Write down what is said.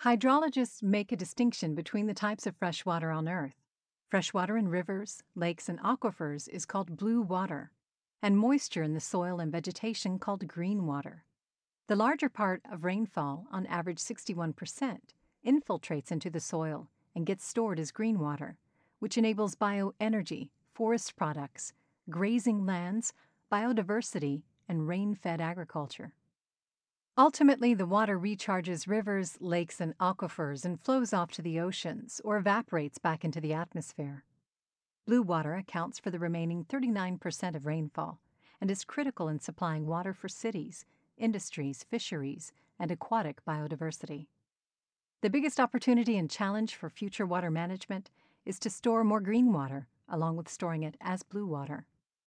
Hydrologists make a distinction between the types of fresh water on Earth. Freshwater in rivers, lakes, and aquifers is called blue water, and moisture in the soil and vegetation called green water. The larger part of rainfall, on average 61%, infiltrates into the soil and gets stored as green water, which enables bioenergy, forest products, grazing lands, biodiversity, and rain-fed agriculture. Ultimately, the water recharges rivers, lakes, and aquifers and flows off to the oceans or evaporates back into the atmosphere. Blue water accounts for the remaining 39% of rainfall and is critical in supplying water for cities, industries, fisheries, and aquatic biodiversity. The biggest opportunity and challenge for future water management is to store more green water, along with storing it as blue water.